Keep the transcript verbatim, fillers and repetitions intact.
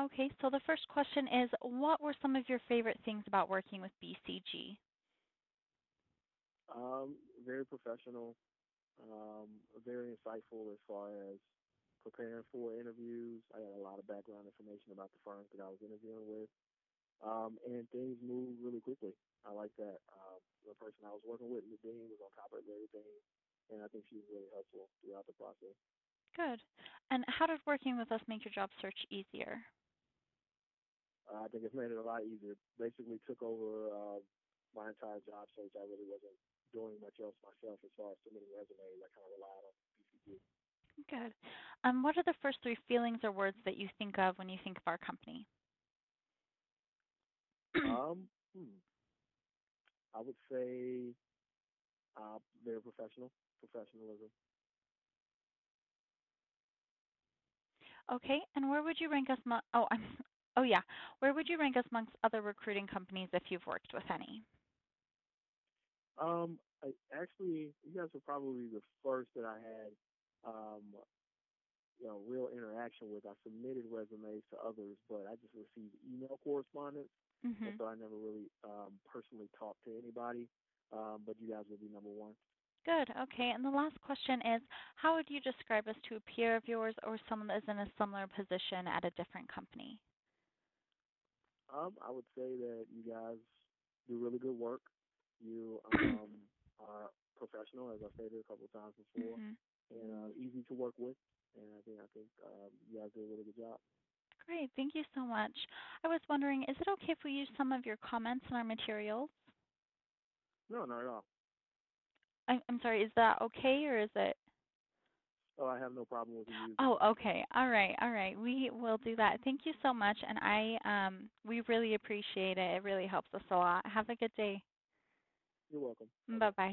Okay, so the first question is, what were some of your favorite things about working with B C G? Um, very professional, um, very insightful as far as preparing for interviews. I had a lot of background information about the firms that I was interviewing with, um, and things moved really quickly. I like that. Um, the person I was working with, Nadine, was on top of everything, and I think she was really helpful throughout the process. Good. And how did working with us make your job search easier? Uh, I think it's made it a lot easier. Basically, took over uh, my entire job search. I really wasn't doing much else myself as far as submitting resumes. I kind of relied on B C G. Good. Um, what are the first three feelings or words that you think of when you think of our company? Um, hmm, I would say uh, very professional, professionalism. Okay, and where would you rank us? Mo- oh, I'm, oh yeah. Where would you rank us amongst other recruiting companies if you've worked with any? Um, I, actually, you guys were probably the first that I had, um, you know, real interaction with. I submitted resumes to others, but I just received email correspondence, and Mm-hmm. so I never really um, personally talked to anybody. Um, but you guys would be number one. Good. Okay, and the last question is, how would you describe us to a peer of yours or someone that is in a similar position at a different company? Um, I would say that you guys do really good work. You um, are professional, as I stated a couple of times before, Mm-hmm. and uh, easy to work with. And I think I think um, you guys do a really good job. Great. Thank you so much. I was wondering, is it okay if we use some of your comments in our materials? No, not at all. I, I'm sorry, is that okay or is it? Oh, I have no problem with you using Oh, it. okay. All right. All right. We will do that. Thank you so much. And I, um, we really appreciate it. It really helps us a lot. Have a good day. You're welcome. Bye bye. Bye-bye.